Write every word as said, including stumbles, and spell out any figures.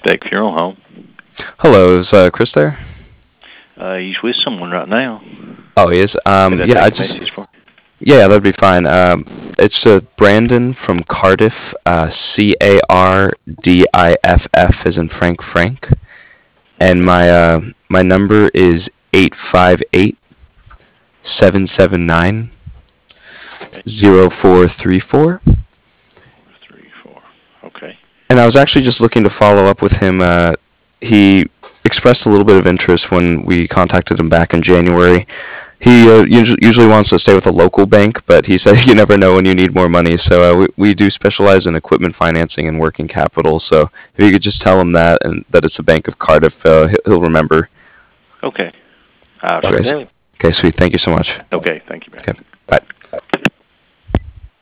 Spec Funeral Home. Hello, is uh, Chris there? Uh, he's with someone right now. Oh, he is. Um, Could I yeah, take I a just message for? yeah, that'd be fine. Um, it's uh, Brandon from Cardiff. Uh, C A R D I F F as in Frank Frank, and Okay. my uh, my number is eight five eight seven seven nine Okay. zero four three four. Three, four. Okay. And I was actually just looking to follow up with him. Uh, he expressed a little bit of interest when we contacted him back in January. He uh, usually, usually wants to stay with a local bank, but he said you never know when you need more money. So uh, we, we do specialize in equipment financing and working capital. So if you could just tell him that and that it's a Bank of Cardiff, uh, he'll, he'll remember. Okay. I'll Okay, try. so- okay, sweet. Thank you so much. Okay. Thank you, man. Okay.